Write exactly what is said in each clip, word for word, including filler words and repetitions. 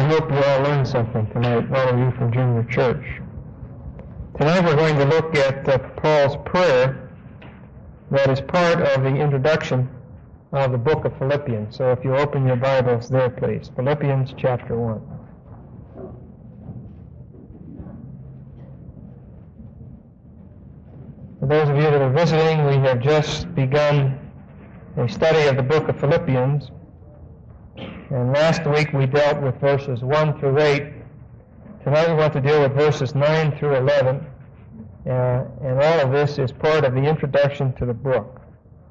hope you all learned something tonight, all of you from junior church. Tonight we're going to look at uh, Paul's prayer that is part of the introduction of the book of Philippians. So if you open your Bibles there, please. Philippians chapter one. For those of you that are visiting, we have just begun a study of the book of Philippians. And last week we dealt with verses one through eight. Tonight we want to deal with verses nine through eleven. Uh, and all of this is part of the introduction to the book.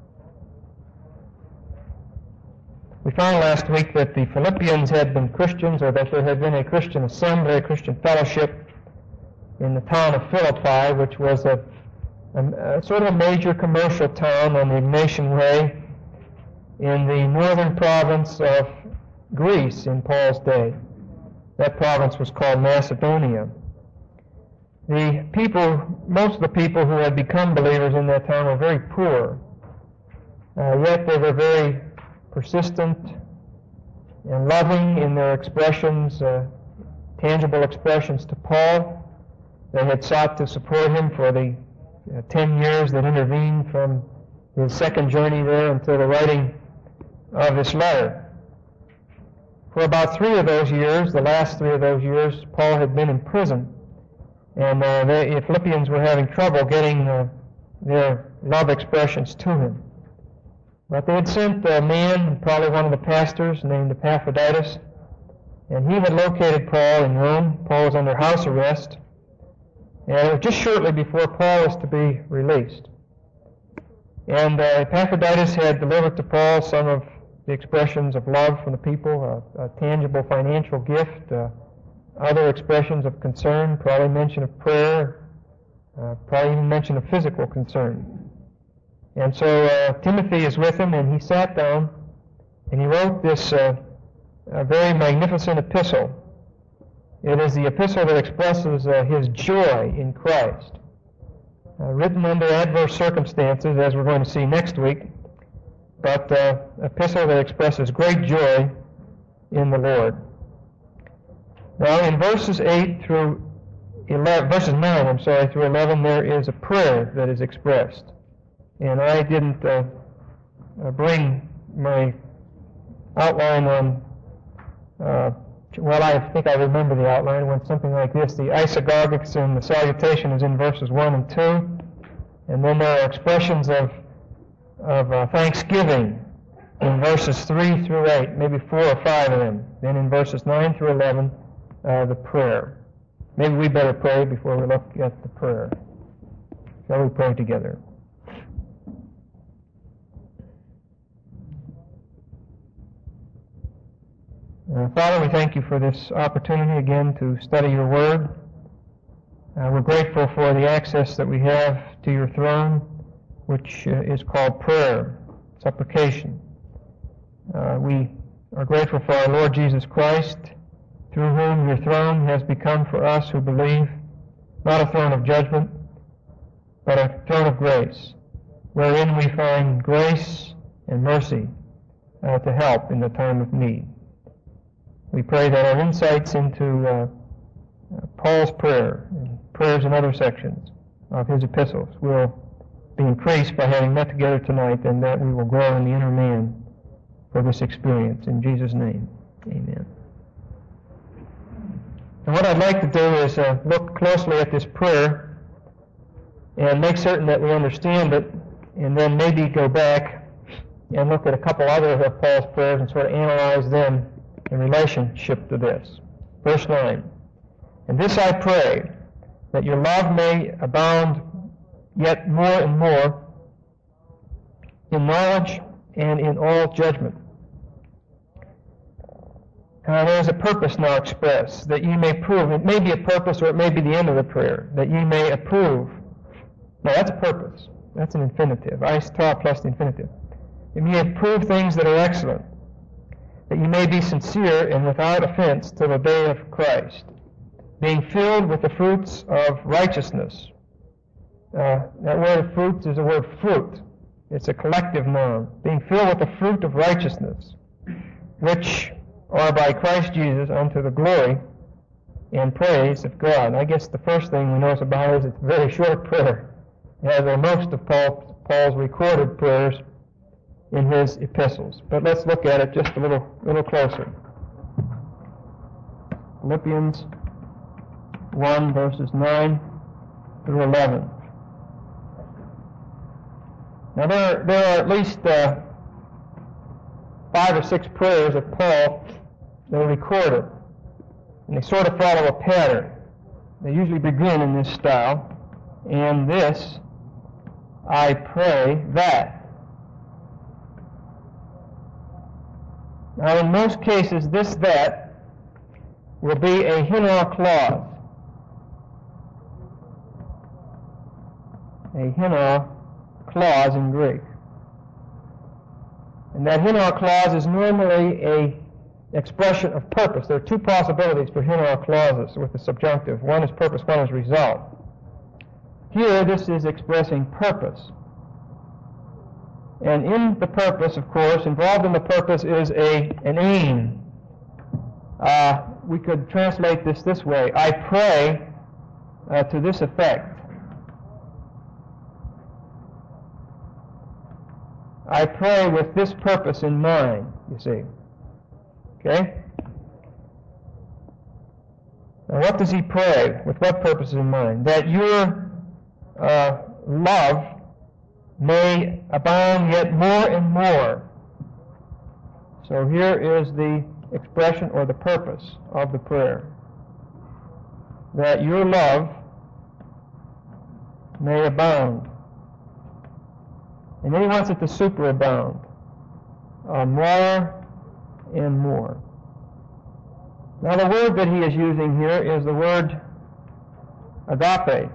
We found last week that the Philippians had been Christians, or that there had been a Christian assembly, a Christian fellowship in the town of Philippi, which was a, a, a sort of a major commercial town on the Ignatian Way in the northern province of Greece in Paul's day. That province was called Macedonia. The people, most of the people who had become believers in that town were very poor, uh, yet they were very persistent and loving in their expressions, uh, tangible expressions to Paul. They had sought to support him for the uh, ten years that intervened from his second journey there until the writing of this letter. For about three of those years, the last three of those years, Paul had been in prison, and uh, the Philippians were having trouble getting uh, their love expressions to him. But they had sent a man, probably one of the pastors, named Epaphroditus, and he had located Paul in Rome. Paul was under house arrest, and it was just shortly before Paul was to be released. And uh, Epaphroditus had delivered to Paul some of the expressions of love from the people, a, a tangible financial gift, uh, other expressions of concern, probably mention of prayer, uh, probably even mention of physical concern. And so uh, Timothy is with him, and he sat down, and he wrote this uh, a very magnificent epistle. It is the epistle that expresses uh, his joy in Christ, uh, written under adverse circumstances, as we're going to see next week, but uh, epistle that expresses great joy in the Lord. Now, in verses eight through eleven, verses nine, I'm sorry, through eleven, there is a prayer that is expressed, and I didn't uh, uh, bring my outline on. Uh, well, I think I remember the outline. It went something like this: the isagogics and the salutation is in verses one and two, and then there are expressions of of uh, thanksgiving in verses three through eight, maybe four or five of them. Then in verses nine through eleven, uh, the prayer. Maybe we better pray before we look at the prayer. Shall we pray together? Uh, Father, we thank you for this opportunity again to study your word. Uh, we're grateful for the access that we have to your throne, which uh, is called prayer, supplication. Uh, we are grateful for our Lord Jesus Christ, through whom your throne has become for us who believe not a throne of judgment, but a throne of grace, wherein we find grace and mercy uh, to help in the time of need. We pray that our insights into uh, uh, Paul's prayer, and prayers in other sections of his epistles, will be increased by having met together tonight, and that we will grow in the inner man for this experience. In Jesus' name, amen. And what I'd like to do is uh, look closely at this prayer and make certain that we understand it, and then maybe go back and look at a couple other of Paul's prayers and sort of analyze them in relationship to this. Verse nine, "And this I pray, that your love may abound yet more and more in knowledge and in all judgment." Uh, there is a purpose now expressed, that ye may prove. It may be a purpose, or it may be the end of the prayer, that ye may approve. Now that's a purpose. That's an infinitive. Eistra plus the infinitive. That ye may approve things that are excellent, that ye may be sincere and without offense till the day of Christ, being filled with the fruits of righteousness. Uh, that word fruits is a word fruit. It's a collective noun. Being filled with the fruit of righteousness, which or by Christ Jesus unto the glory and praise of God. And I guess the first thing we notice about it is it's a very short prayer. It has most of Paul, Paul's recorded prayers in his epistles. But let's look at it just a little, little closer. Philippians one, verses nine through eleven. Now there, there are at least uh, five or six prayers of Paul that are recorded, and they sort of follow a pattern. They usually begin in this style, and this, I pray that. Now in most cases, this that will be a hina clause. A hina clause in Greek. And that hina clause is normally a expression of purpose. There are two possibilities for hina clauses with the subjunctive. One is purpose, one is result. Here, this is expressing purpose. And in the purpose, of course, involved in the purpose is a an aim. Uh, we could translate this this way. I pray uh, to this effect. I pray with this purpose in mind, you see. Okay? Now what does he pray? With what purpose in mind? That your uh, love may abound yet more and more. So here is the expression or the purpose of the prayer. That your love may abound. And then he wants it to superabound. Uh, more and more. Now the word that he is using here is the word agape.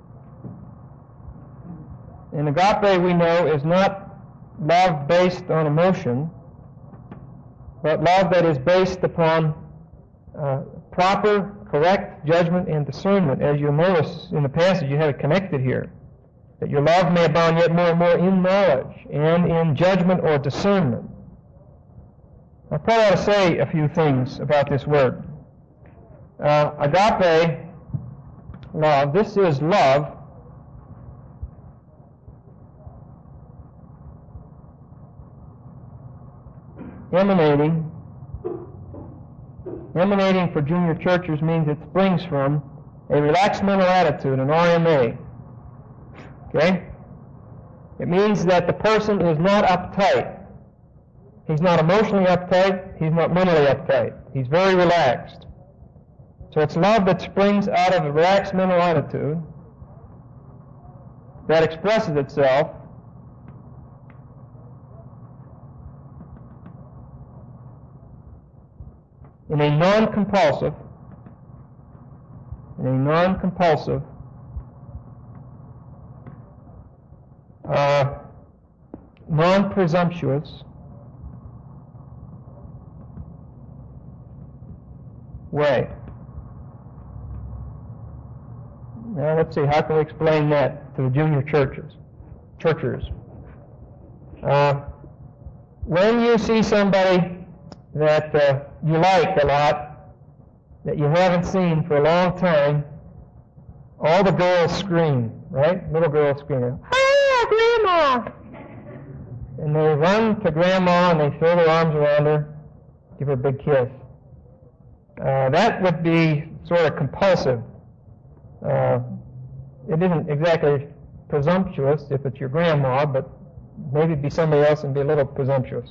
And agape, we know, is not love based on emotion, but love that is based upon uh, proper, correct judgment and discernment. As you'll notice in the passage, you have it connected here. That your love may abound yet more and more in knowledge and in judgment or discernment. Now, Paul ought to say a few things about this word. Uh, agape love, this is love emanating, emanating for junior churchers means it springs from a relaxed mental attitude, an R M A. Okay? It means that the person is not uptight. He's not emotionally uptight. He's not mentally uptight. He's very relaxed. So it's love that springs out of a relaxed mental attitude that expresses itself in a non-compulsive, in a non-compulsive Uh, non-presumptuous way. Now let's see, how can we explain that to the junior churches, churchers? Uh, when you see somebody that uh, you like a lot, that you haven't seen for a long time, all the girls scream, right? Little girls scream, Grandma! And they run to Grandma and they throw their arms around her, give her a big kiss. Uh, that would be sort of compulsive. Uh, it isn't exactly presumptuous if it's your grandma, but maybe it'd be somebody else and be a little presumptuous.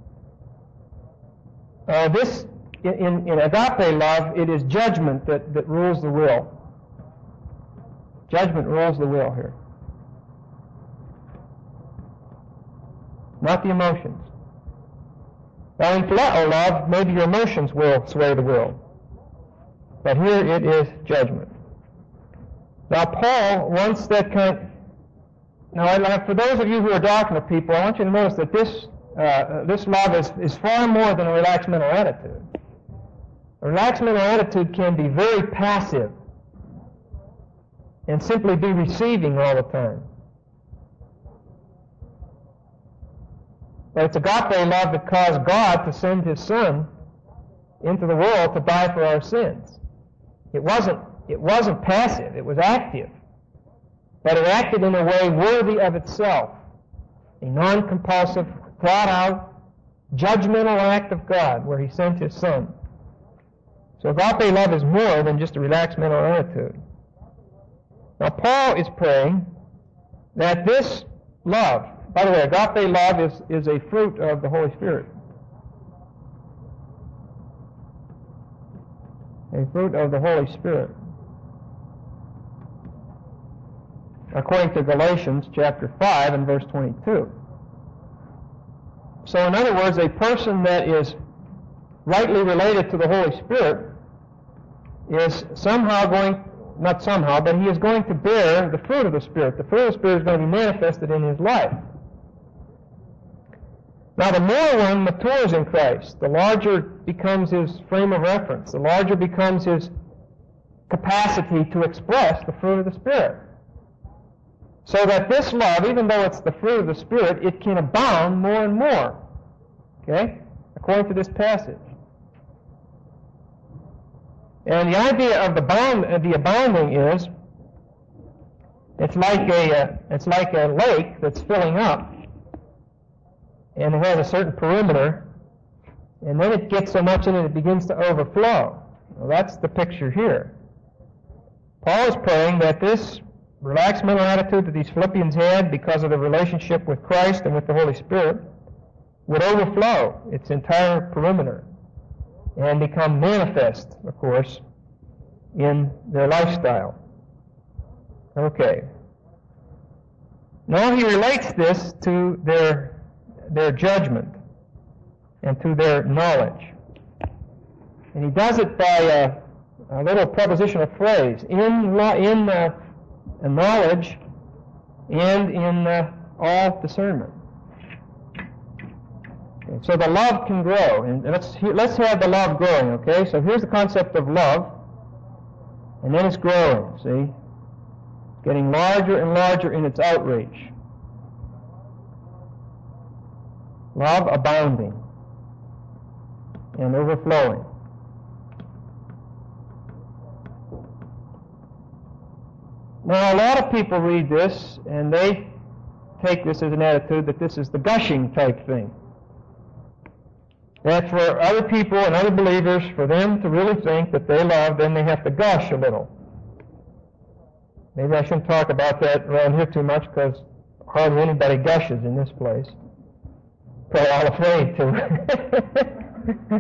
Uh, this, in, in agape love, it is judgment that, that rules the will. Judgment rules the will here. Not the emotions. Now in phileo love, maybe your emotions will sway the will. But here it is judgment. Now Paul wants that kind... Now for those of you who are doctrinal people, I want you to notice that this, uh, this love is, is far more than a relaxed mental attitude. A relaxed mental attitude can be very passive and simply be receiving all the time. But it's agape love that caused God to send His Son into the world to die for our sins. It wasn't, it wasn't passive, it was active. But it acted in a way worthy of itself. A non-compulsive, thought-out, judgmental act of God where He sent His Son. So agape love is more than just a relaxed mental attitude. Now Paul is praying that this love, by the way, agape love is, is a fruit of the Holy Spirit. A fruit of the Holy Spirit. According to Galatians chapter five and verse twenty-two. So in other words, a person that is rightly related to the Holy Spirit is somehow going, not somehow, but he is going to bear the fruit of the Spirit. The fruit of the Spirit is going to be manifested in his life. Now the more one matures in Christ, the larger becomes his frame of reference, the larger becomes his capacity to express the fruit of the Spirit. So that this love, even though it's the fruit of the Spirit, it can abound more and more. Okay? According to this passage. And the idea of the, bound, uh, the abounding is, it's like a uh, it's like a lake that's filling up, and it has a certain perimeter, and then it gets so much in it it begins to overflow. Well, that's the picture here. Paul is praying that this relaxed mental attitude that these Philippians had because of the relationship with Christ and with the Holy Spirit would overflow its entire perimeter and become manifest, of course, in their lifestyle. Okay. Now he relates this to their, their judgment and to their knowledge. And he does it by a, a little prepositional phrase, in, in uh, knowledge and in uh, all discernment. Okay, so the love can grow, and let's let's have the love growing. Okay, so here's the concept of love, and then it's growing. See, getting larger and larger in its outreach. Love abounding and overflowing. Now, a lot of people read this, and they take this as an attitude that this is the gushing type thing. That for other people and other believers, for them to really think that they love, then they have to gush a little. Maybe I shouldn't talk about that around here too much, because hardly anybody gushes in this place. Probably all afraid to.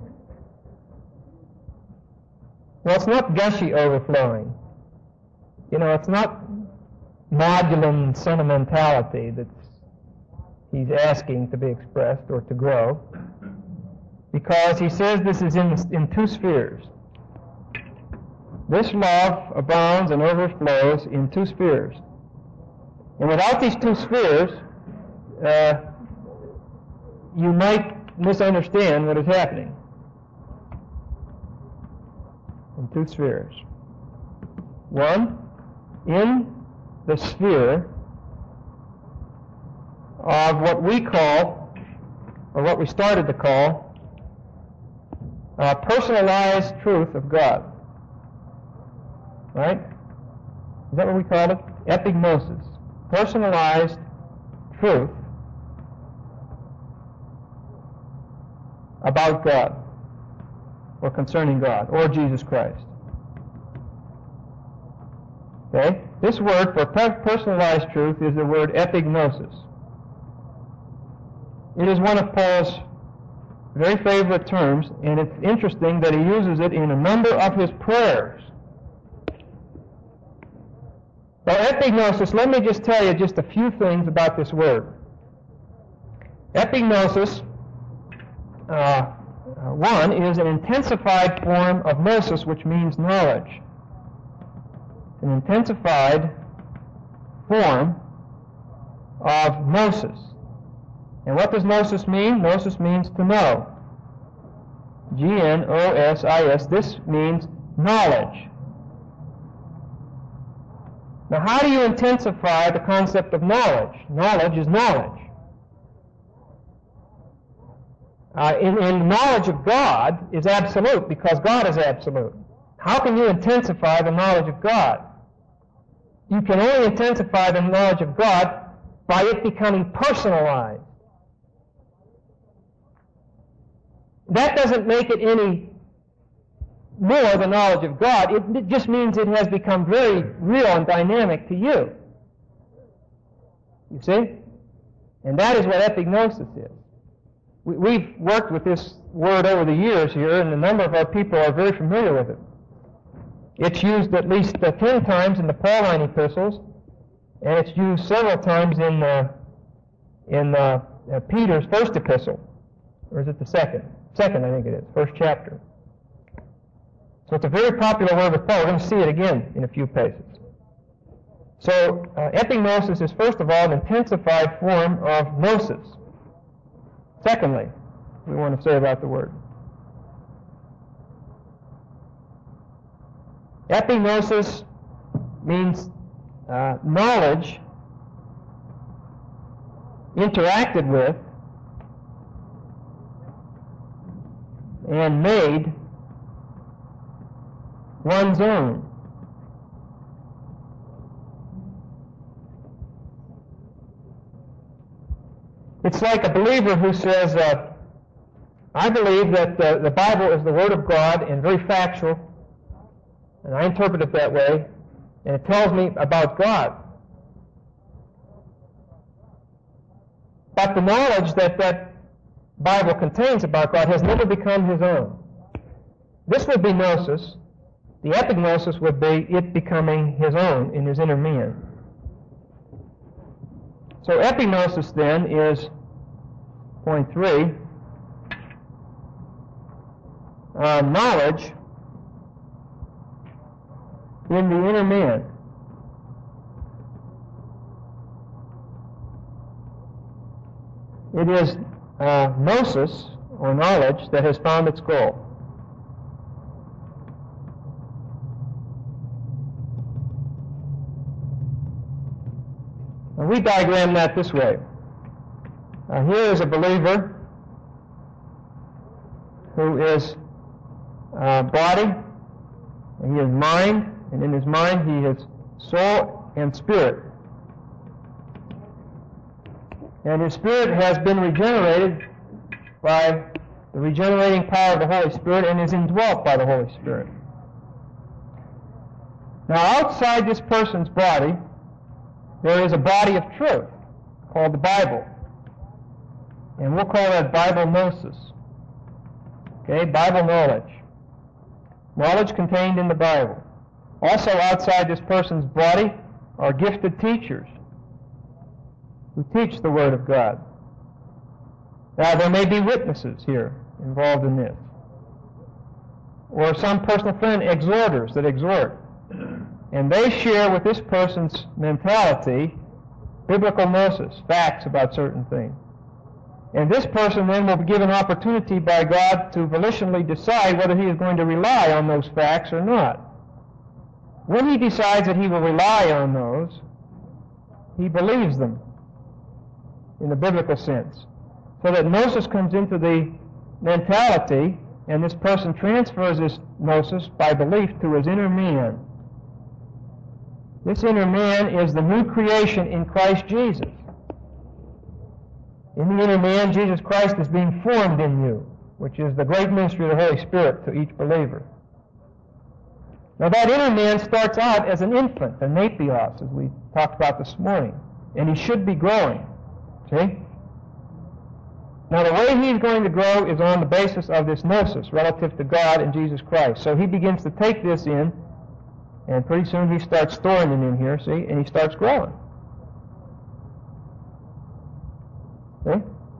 Well, it's not gushy overflowing. You know, it's not maudlin sentimentality that he's asking to be expressed or to grow, because he says this is in, in two spheres. This love abounds and overflows in two spheres. And without these two spheres, uh, you might misunderstand what is happening. In two spheres. One, in the sphere of what we call, or what we started to call, uh, personalized truth of God. Right? Is that what we call it? Epignosis. Personalized truth about God, or concerning God, or Jesus Christ. Okay? This word for personalized truth is the word epignosis. It is one of Paul's very favorite terms, and it's interesting that he uses it in a number of his prayers. Well, epignosis, let me just tell you just a few things about this word. Epignosis, uh, uh, one, is an intensified form of gnosis, which means knowledge. An intensified form of gnosis. And what does gnosis mean? Gnosis means to know. G N O S I S. This means knowledge. Now, how do you intensify the concept of knowledge? Knowledge is knowledge. uh, in, in knowledge of God is absolute because God is absolute. How can you intensify the knowledge of God? You can only intensify the knowledge of God by it becoming personalized. That doesn't make it any more the knowledge of God. It, it just means it has become very real and dynamic to you. You see? And that is what epignosis is. We, we've worked with this word over the years here, and a number of our people are very familiar with it. It's used at least uh, ten times in the Pauline epistles, and it's used several times in uh, in uh, uh, Peter's first epistle. Or is it the second? Second, I think it is. First chapter. So it's a very popular word with Paul. We're going to see it again in a few pages. So uh, epignosis is, first of all, an intensified form of gnosis. Secondly, we want to say about the word. Epignosis means uh, knowledge interacted with and made one's own. It's like a believer who says, uh, I believe that uh, the Bible is the Word of God and very factual, and I interpret it that way, and it tells me about God. But the knowledge that that Bible contains about God has never become his own. This would be gnosis. The epignosis would be it becoming his own in his inner man. So epignosis then is, point three, uh, knowledge in the inner man. It is uh, gnosis, or knowledge, that has found its goal. And we diagram that this way. Uh, here is a believer who is uh, body, and he is mind, and in his mind he is soul and spirit. And his spirit has been regenerated by the regenerating power of the Holy Spirit and is indwelt by the Holy Spirit. Now, outside this person's body, there is a body of truth called the Bible. And we'll call that Bible gnosis. Okay, Bible knowledge. Knowledge contained in the Bible. Also outside this person's body are gifted teachers who teach the Word of God. Now, there may be witnesses here involved in this, or some personal friend exhorters that exhort, and they share with this person's mentality biblical gnosis, facts about certain things. And this person then will be given opportunity by God to volitionally decide whether he is going to rely on those facts or not. When he decides that he will rely on those, he believes them in the biblical sense. So that gnosis comes into the mentality, and this person transfers this gnosis by belief to his inner man. This inner man is the new creation in Christ Jesus. In the inner man, Jesus Christ is being formed in you, which is the great ministry of the Holy Spirit to each believer. Now, that inner man starts out as an infant, a napios, as we talked about this morning, and he should be growing. See? Now, the way he's going to grow is on the basis of this gnosis relative to God and Jesus Christ. So he begins to take this in, and pretty soon he starts storing it in here, see, and he starts growing. See?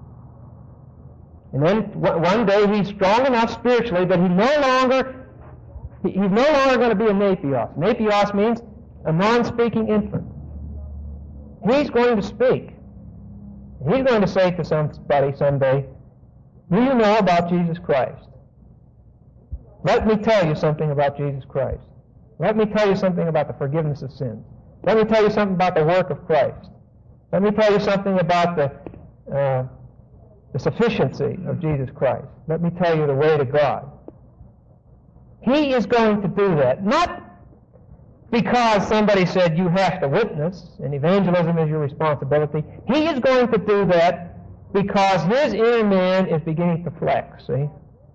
And then one day he's strong enough spiritually that he no longer, he's no longer going to be a napios. Napios means a non-speaking infant. He's going to speak. He's going to say to somebody someday, do you know about Jesus Christ? Let me tell you something about Jesus Christ. Let me tell you something about the forgiveness of sins. Let me tell you something about the work of Christ. Let me tell you something about the uh, the sufficiency of Jesus Christ. Let me tell you the way to God. He is going to do that, not because somebody said you have to witness and evangelism is your responsibility. He is going to do that because his inner man is beginning to flex, see?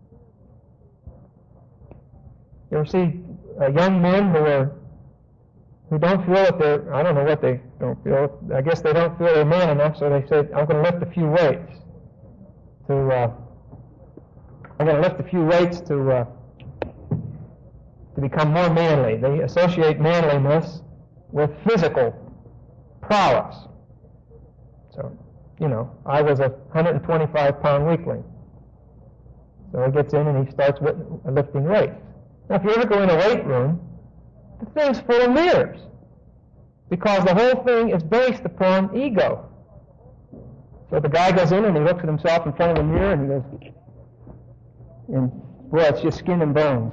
You ever see uh, young men who are who don't feel that they're, I don't know what they don't feel, I guess they don't feel they're man enough, so they say, I'm going to lift a few weights to, uh, I'm going to lift a few weights to, uh, to become more manly. They associate manliness with physical prowess. So, you know, I was a one hundred twenty-five pound weakling. So he gets in and he starts lifting weights. Now, if you ever go in a weight room, the thing's full of mirrors, because the whole thing is based upon ego. So the guy goes in and he looks at himself in front of the mirror and he goes, and boy, it's just skin and bones.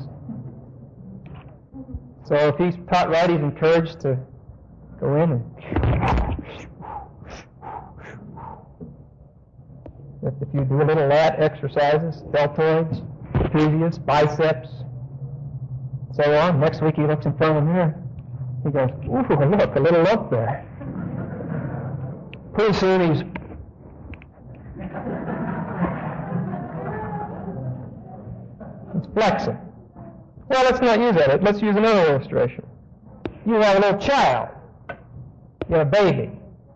So if he's taught right, he's encouraged to go in and if you do a little lat exercises, deltoids, trapezius, biceps, so on. Next week he looks in front of the mirror. He goes, ooh, look, a little lump there. Pretty soon he's he's flexing. Well, let's not use that. Let's use another illustration. You have a little child. You have a baby.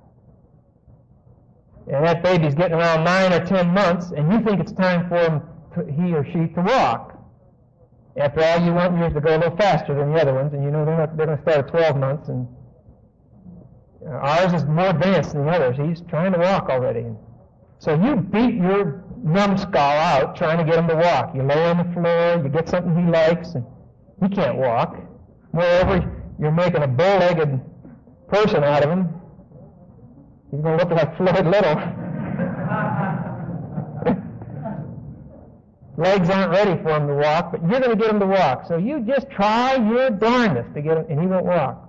And that baby's getting around nine or ten months, and you think it's time for him to, he or she to walk. After all, you want yours to go a little faster than the other ones, and you know they're, not, they're going to start at twelve months, and uh, ours is more advanced than the others. He's trying to walk already. So you beat your numbskull out trying to get him to walk. You lay on the floor, you get something he likes, and he can't walk. Moreover, you're making a bow-legged person out of him. He's going to look like Floyd Little. Legs aren't ready for him to walk, but you're going to get him to walk. So you just try your darndest to get him, and he won't walk.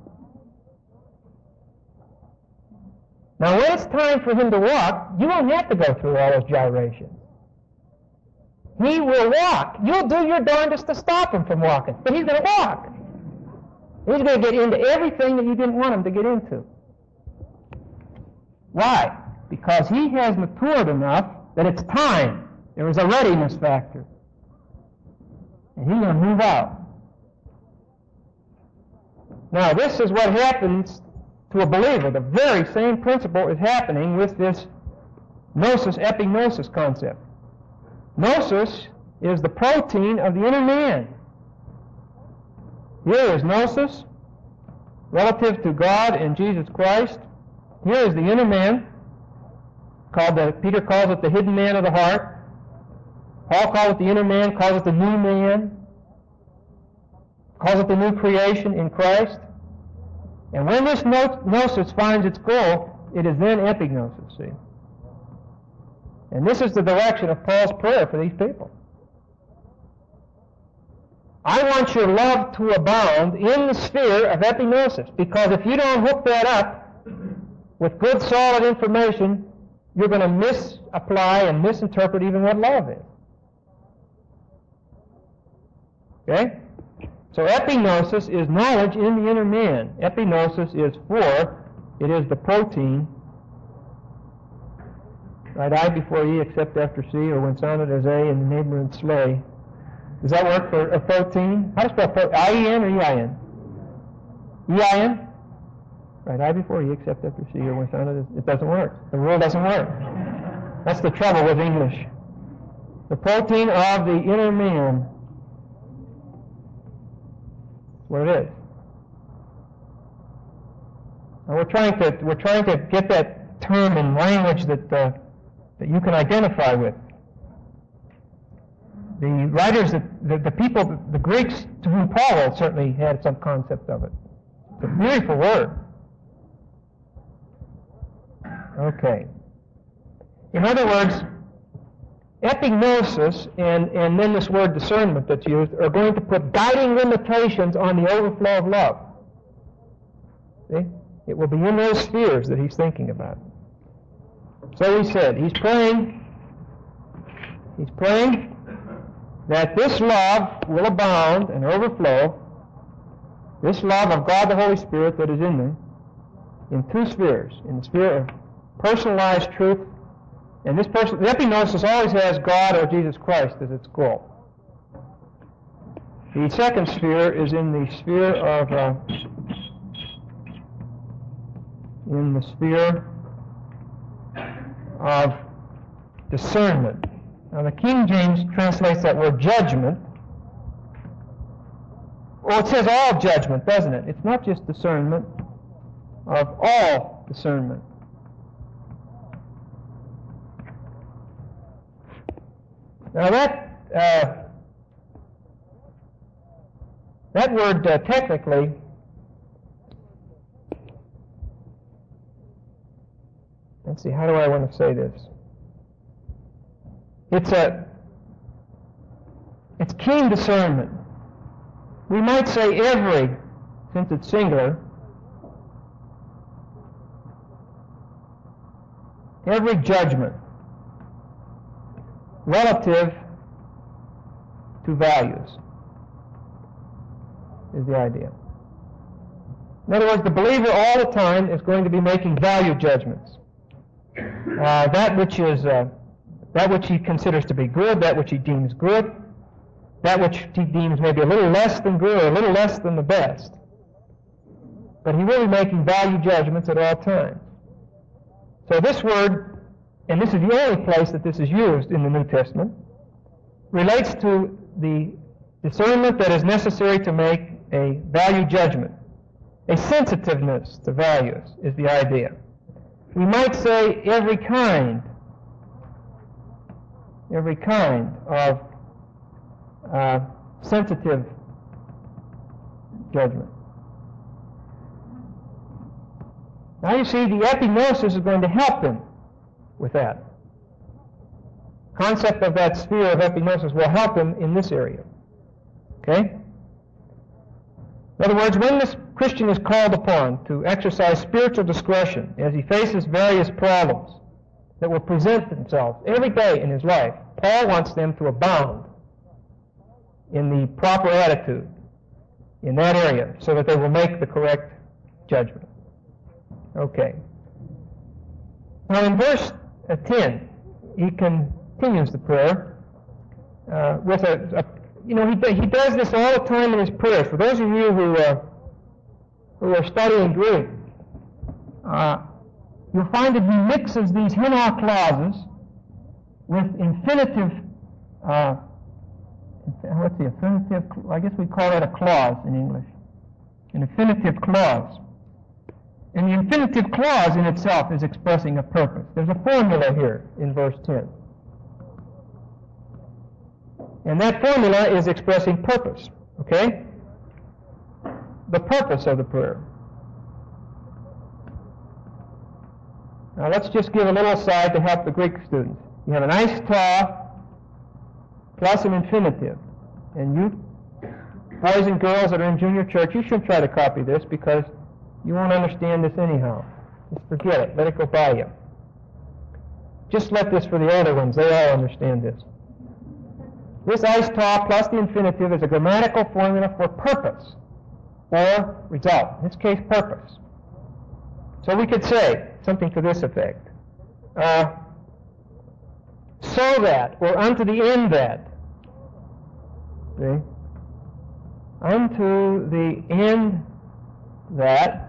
Now, when it's time for him to walk, you won't have to go through all those gyrations. He will walk. You'll do your darndest to stop him from walking, but he's going to walk. He's going to get into everything that you didn't want him to get into. Why? Because he has matured enough that it's time. There is a readiness factor. And he's going to move out. Now, this is what happens to a believer. The very same principle is happening with this gnosis, epignosis concept. Gnosis is the protein of the inner man. Here is gnosis relative to God and Jesus Christ. Here is the inner man, called the, Peter calls it the hidden man of the heart. Paul calls it the inner man, calls it the new man, calls it the new creation in Christ. And when this gnosis finds its goal, it is then epignosis, see. And this is the direction of Paul's prayer for these people. I want your love to abound in the sphere of epignosis, because if you don't hook that up with good, solid information, you're going to misapply and misinterpret even what love is. Okay? So epignosis is knowledge in the inner man. Epignosis is for, it is the protein. Right, I before E except after C, or when sounded as A in the neighboring sleigh. Does that work for a protein? How do you spell protein? I E N or E I N? E I N? Right, I before E except after C, or when sounded as, it doesn't work. The rule doesn't work. That's the trouble with English. The protein of the inner man. What it is. And we're trying to we're trying to get that term in language that uh, that you can identify with. The writers, that, the, the people, the Greeks to whom Paul wrote certainly had some concept of it. It's a beautiful word. Okay. In other words, epignosis and, and then this word discernment that's used are going to put guiding limitations on the overflow of love. See? It will be in those spheres that he's thinking about. So he said, he's praying He's praying that this love will abound and overflow, this love of God the Holy Spirit that is in them, in two spheres, in the sphere of personalized truth, and this person, the epignosis always has God or Jesus Christ as its goal. The second sphere is in the sphere of, uh, in the sphere of discernment. Now the King James translates that word judgment. Well, it says all judgment, doesn't it? It's not just discernment, of all discernment. Now that uh, that word uh, technically let's see, how do I want to say this? It's a it's keen discernment. We might say every, since it's singular, every judgment relative to values is the idea. In other words, the believer all the time is going to be making value judgments. Uh, that which is uh, that which he considers to be good, that which he deems good, that which he deems maybe a little less than good or a little less than the best. But he will be making value judgments at all times. So this word, and this is the only place that this is used in the New Testament, relates to the discernment that is necessary to make a value judgment. A sensitiveness to values is the idea. We might say every kind, every kind of uh, sensitive judgment. Now you see, the epignosis is going to help him with that. Concept of that sphere of epignosis will help him in this area. Okay? In other words, when this Christian is called upon to exercise spiritual discretion as he faces various problems that will present themselves every day in his life, Paul wants them to abound in the proper attitude in that area so that they will make the correct judgment. Okay. Now in verse uh, ten, he continues the prayer uh, with a, a, you know, he, he does this all the time in his prayers. For those of you who, uh, who are studying Greek, uh, you'll find that he mixes these hina clauses with infinitive, uh, what's the infinitive, I guess we call that a clause in English, an infinitive clause. And the infinitive clause in itself is expressing a purpose. There's a formula here in verse ten. And that formula is expressing purpose, okay? The purpose of the prayer. Now let's just give a little aside to help the Greek students. You have an eis ta plus an infinitive. And you boys and girls that are in junior church, you shouldn't try to copy this because you won't understand this anyhow. Just forget it. Let it go by you. Just let this for the older ones. They all understand this. This eis ta plus the infinitive is a grammatical formula for purpose or result. In this case, purpose. So we could say something to this effect. Uh, so that, or unto the end that. See? Unto the end that.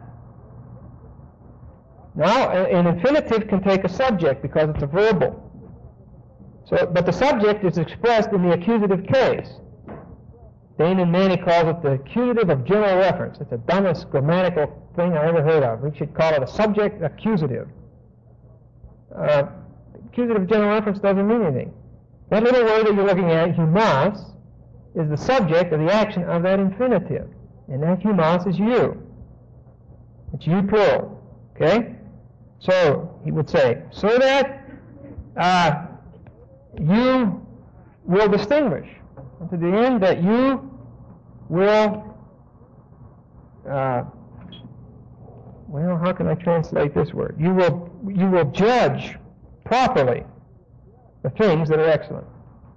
Now, an infinitive can take a subject because it's a verbal. So, but the subject is expressed in the accusative case. Dane and Manny calls it the accusative of general reference. It's the dumbest grammatical thing I ever heard of. We should call it a subject accusative. Uh, accusative of general reference doesn't mean anything. That little word that you're looking at, humas, is the subject of the action of that infinitive. And that humas is you. It's you plural. Okay? So, he would say, so that uh, you will distinguish to the end that you will, uh, well, how can I translate this word? You will, you will judge properly the things that are excellent.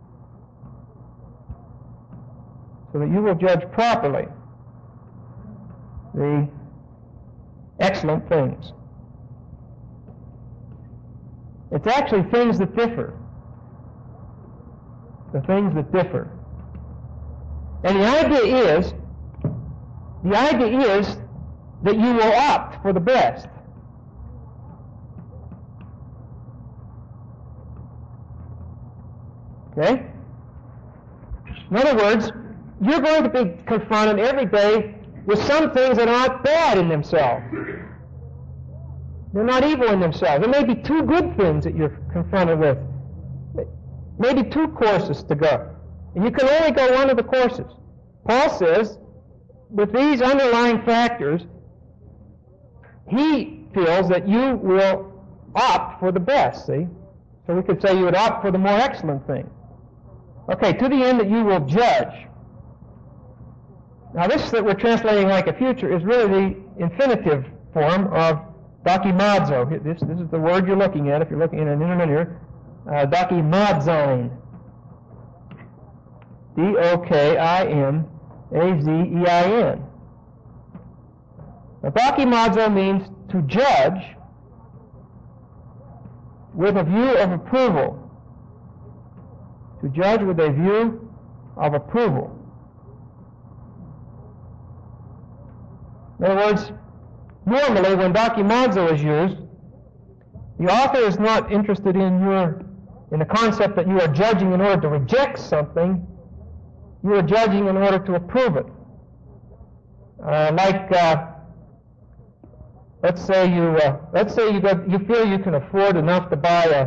so that you will judge properly the excellent things. It's actually things that differ. The things that differ. And the idea is, the idea is that you will opt for the best. Okay? In other words, you're going to be confronted every day with some things that aren't bad in themselves. They're not evil in themselves. There may be two good things that you're confronted with. Maybe two courses to go. And you can only go one of the courses. Paul says, with these underlying factors, he feels that you will opt for the best, see? So we could say you would opt for the more excellent thing. Okay, to the end that you will judge. Now this that we're translating like a future is really the infinitive form of dokimazo. This, this is the word you're looking at if you're looking at an interlinear. Uh, dokimazein. D O K I M A Z E I N. Now dokimazo means to judge with a view of approval. To judge with a view of approval. In other words, normally when dokimazo is used, the author is not interested in your in the concept that you are judging in order to reject something. You are judging in order to approve it. Uh, like, uh, let's say you uh, let's say you got, you feel you can afford enough to buy a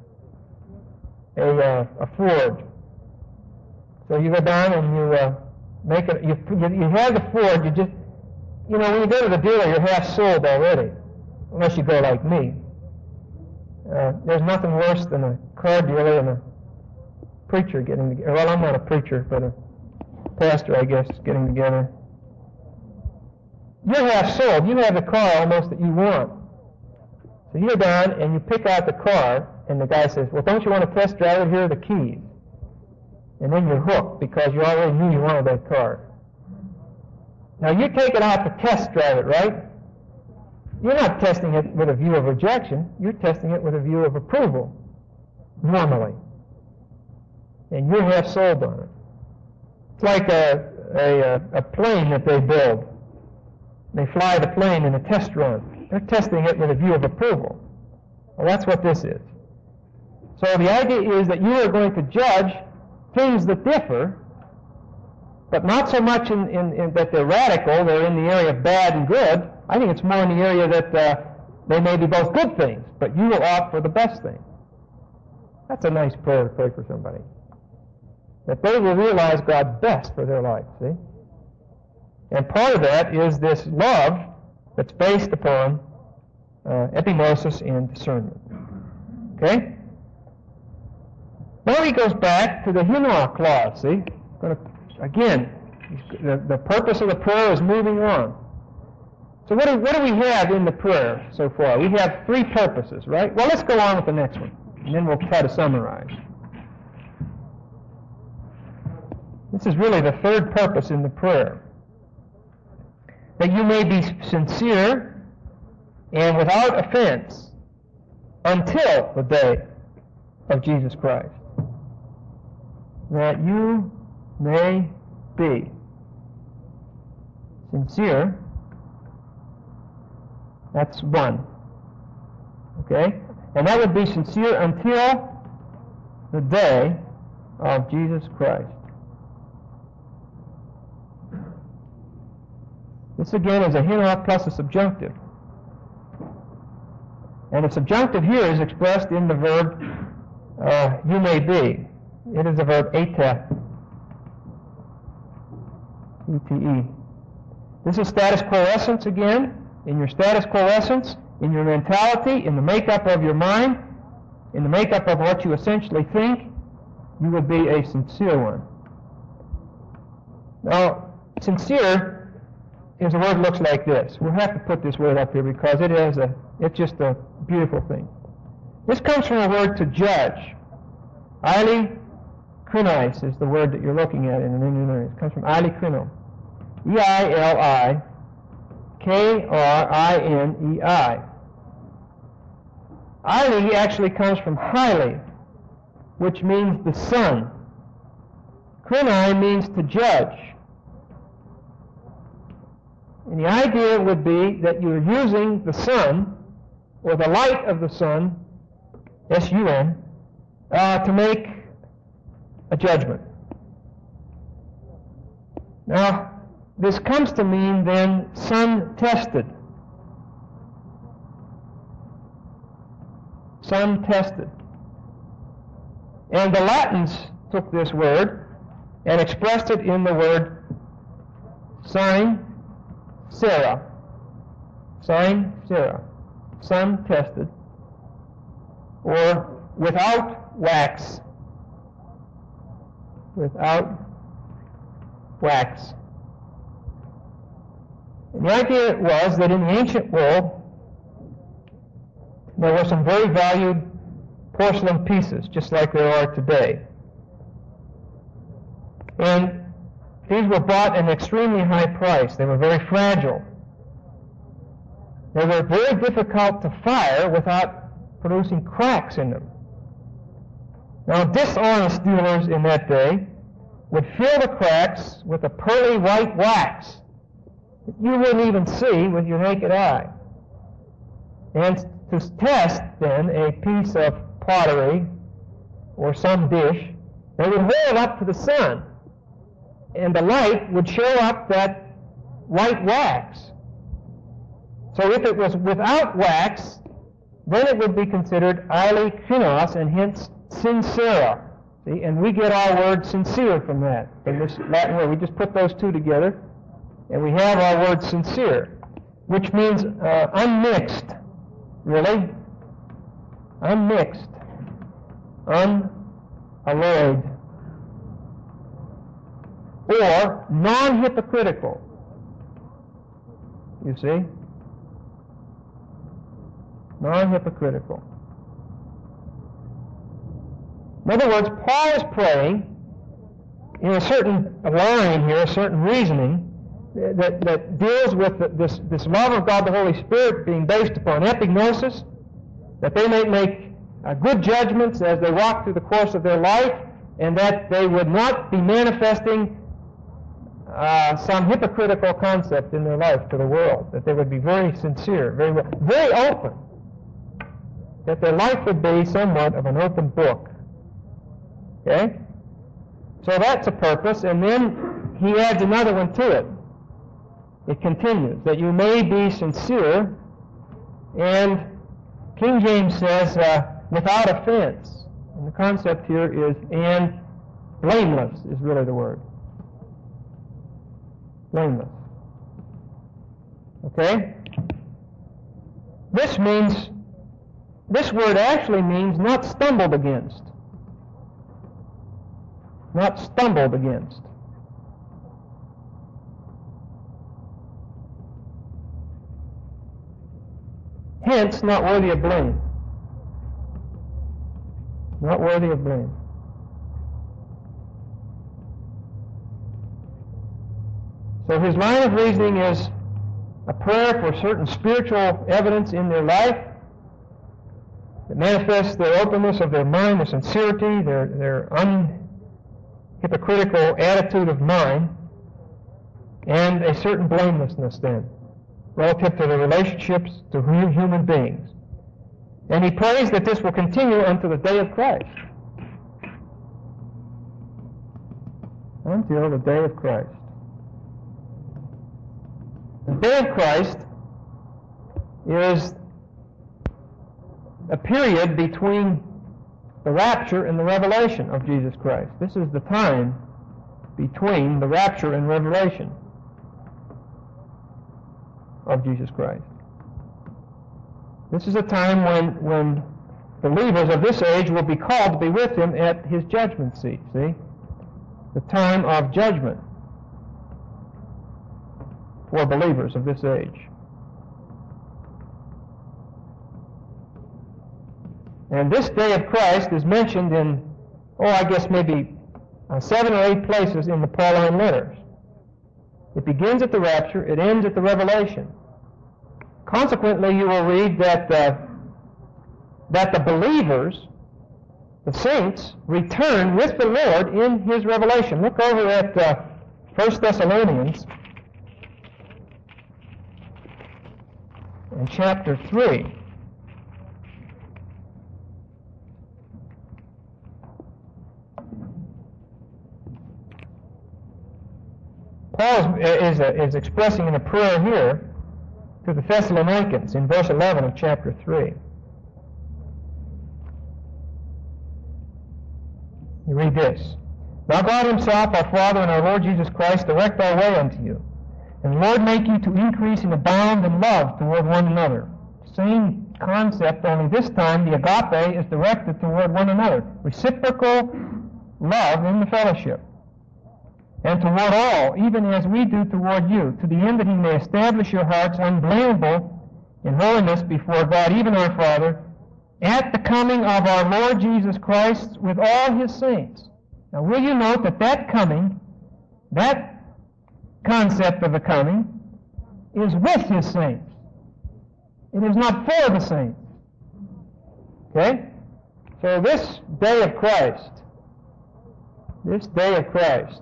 a, uh, a Ford. So you go down and you uh, make it. You you have the Ford. You just you know when you go to the dealer, you're half sold already, unless you go like me. Uh, there's nothing worse than a car dealer and a preacher getting together. Well, I'm not a preacher, but a pastor, I guess, getting together. You're half sold. You have the car almost that you want. So you're down and you pick out the car, and the guy says, well, don't you want to test drive it? Here are the keys. And then you're hooked because you already knew you wanted that car. Now you take it out to test drive it, right? You're not testing it with a view of rejection. You're testing it with a view of approval, normally. And you're half sold on it. It's like a, a, a plane that they build. They fly the plane in a test run. They're testing it with a view of approval. Well, that's what this is. So the idea is that you are going to judge things that differ, but not so much in, in, in that they're radical, they're in the area of bad and good. I think it's more in the area that uh, they may be both good things, but you will opt for the best thing. That's a nice prayer to pray for somebody. That they will realize God's best for their life, see? And part of that is this love that's based upon uh, epignosis and discernment. Okay? Now he goes back to the hina clause, see? Gonna, again, the, the purpose of the prayer is moving on. So what do, what do we have in the prayer so far? We have three purposes, right? Well, let's go on with the next one, and then we'll try to summarize. This is really the third purpose in the prayer. That you may be sincere and without offense until the day of Jesus Christ. That you may be sincere. That's one. Okay? And that would be sincere until the day of Jesus Christ. This again is a hina plus a subjunctive. And the subjunctive here is expressed in the verb uh, you may be. It is the verb eta. E T E. This is status quo essence again. In your status quo essence, in your mentality, in the makeup of your mind, in the makeup of what you essentially think, you will be a sincere one. Now, sincere is a word that looks like this. We'll have to put this word up here because it is a, it's just a beautiful thing. This comes from a word to judge. Eili Krinis is the word that you're looking at in an Indian learning. It comes from Ili Krino. E I L I K R I N E I. Ili actually comes from highly, which means the sun. Krini means to judge. And the idea would be that you're using the sun, or the light of the sun, S U N, uh, to make a judgment. Now, this comes to mean then sun-tested. Sun-tested. And the Latins took this word and expressed it in the word sign sera. Sign sera. Sun-tested. Or without wax. Without wax. And the idea was that in the ancient world, there were some very valued porcelain pieces, just like there are today. And these were bought at an extremely high price. They were very fragile. They were very difficult to fire without producing cracks in them. Now, dishonest dealers in that day would fill the cracks with a pearly white wax that you wouldn't even see with your naked eye. And to test, then, a piece of pottery or some dish, they would hold it up to the sun, and the light would show up that white wax. So if it was without wax, then it would be considered Ili Krinos, and hence sincera. See? And we get our word sincere from that, from this Latin word. We just put those two together, and we have our word sincere, which means uh, unmixed, really. Unmixed. Unalloyed. Or non-hypocritical. You see? Non-hypocritical. In other words, Paul is praying in a certain line here, a certain reasoning, that, that deals with the, this, this love of God the Holy Spirit being based upon epignosis, that they may make uh, good judgments as they walk through the course of their life, and that they would not be manifesting uh, some hypocritical concept in their life to the world, that they would be very sincere, very, very open, that their life would be somewhat of an open book. Okay? So that's a purpose, and then he adds another one to it. It continues, that you may be sincere, and King James says, uh, without offense. And the concept here is, and blameless is really the word. Blameless. Okay? This means, this word actually means not stumbled against. Not stumbled against. Hence, not worthy of blame. Not worthy of blame. So his line of reasoning is a prayer for certain spiritual evidence in their life that manifests their openness of their mind, their sincerity, their, their unhypocritical attitude of mind, and a certain blamelessness then, relative to the relationships to human beings. And he prays that this will continue until the day of Christ. Until the day of Christ. The day of Christ is a period between the rapture and the revelation of Jesus Christ. This is the time between the rapture and revelation of Jesus Christ. This is a time when, when believers of this age will be called to be with him at his judgment seat, see? The time of judgment for believers of this age. And this day of Christ is mentioned in, oh, I guess maybe uh, seven or eight places in the Pauline letters. It begins at the rapture, it ends at the revelation. Consequently, you will read that uh, that the believers, the saints, return with the Lord in His revelation. Look over at uh, First Thessalonians in chapter three. Paul is, is, uh, is expressing in a prayer here to the Thessalonians in verse eleven of chapter three. You read this. Now God Himself, our Father, and our Lord Jesus Christ, direct our way unto you. And the Lord make you to increase and abound in love toward one another. Same concept, only this time the agape is directed toward one another. Reciprocal love in the fellowship. And toward all, even as we do toward you, to the end that He may establish your hearts unblameable in holiness before God, even our Father, at the coming of our Lord Jesus Christ with all His saints. Now, will you note that that coming, that concept of the coming, is with His saints. It is not for the saints. Okay? So this day of Christ, this day of Christ,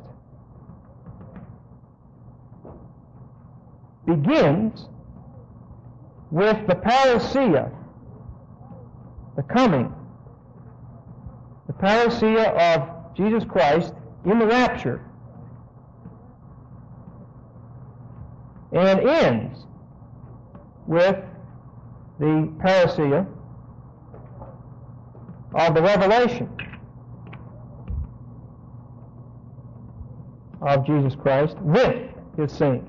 begins with the parousia, the coming, the parousia of Jesus Christ in the rapture, and ends with the parousia of the revelation of Jesus Christ with His saints.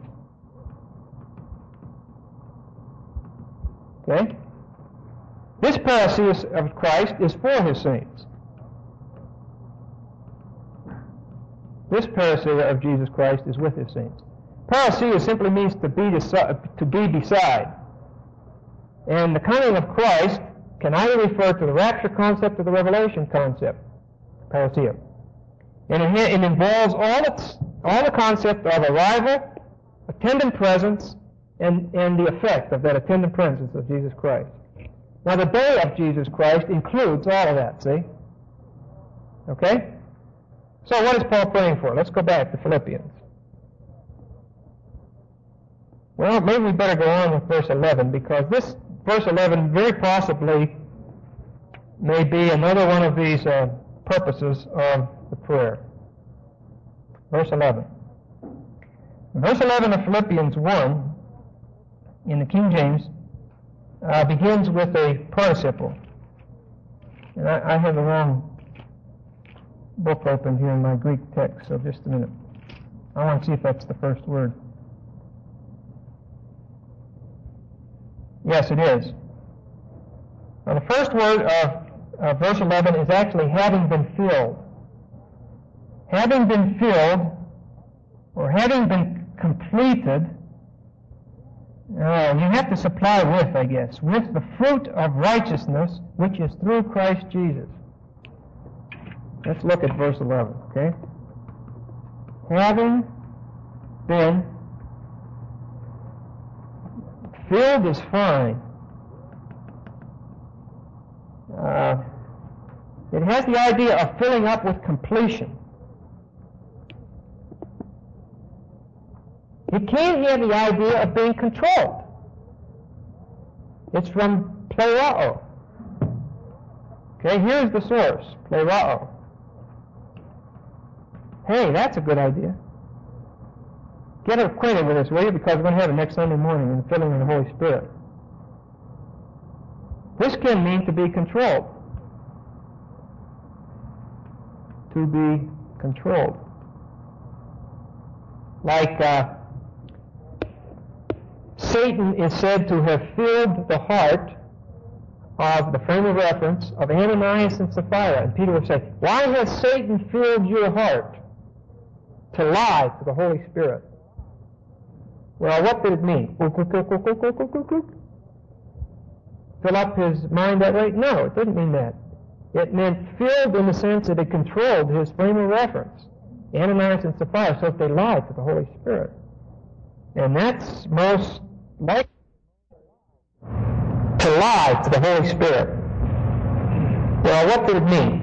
Okay? This parousia of Christ is for His saints. This parousia of Jesus Christ is with His saints. Parousia simply means to be, to be beside. And the coming of Christ can either refer to the rapture concept or the revelation concept, parousia. And it, it involves all, its, all the concept of arrival, attendant presence, and, and the effect of that attendant presence of Jesus Christ. Now, the day of Jesus Christ includes all of that, see? Okay? So what is Paul praying for? Let's go back to Philippians. Well, maybe we better go on with verse eleven, because this verse eleven very possibly may be another one of these uh, purposes of the prayer. Verse eleven. Verse eleven of Philippians one, in the King James, uh, begins with a participle. And I, I have the wrong book open here in my Greek text, so just a minute. I want to see if that's the first word. Yes, it is. Now, the first word of uh, verse eleven is actually having been filled. Having been filled, or having been completed, uh, you have to supply with, I guess, with the fruit of righteousness, which is through Christ Jesus. Let's look at verse eleven, okay? Having been filled is fine. Uh, it has the idea of filling up with completion. It can't have the idea of being controlled. It's from plerao. Okay, here's the source, plerao. Hey, that's a good idea. Get acquainted with this, will you? Because we're going to have it next Sunday morning in the filling of the Holy Spirit. This can mean to be controlled. To be controlled. Like uh, Satan is said to have filled the heart of the frame of reference of Ananias and Sapphira. And Peter would say, why has Satan filled your heart to lie to the Holy Spirit? Well, what did it mean? Fill up his mind that way? No, it didn't mean that. It meant filled in the sense that it controlled his frame of reference. Ananias and Sapphira, so if they lied to the Holy Spirit. And that's most likely to lie to the Holy Spirit. Well, what did it mean?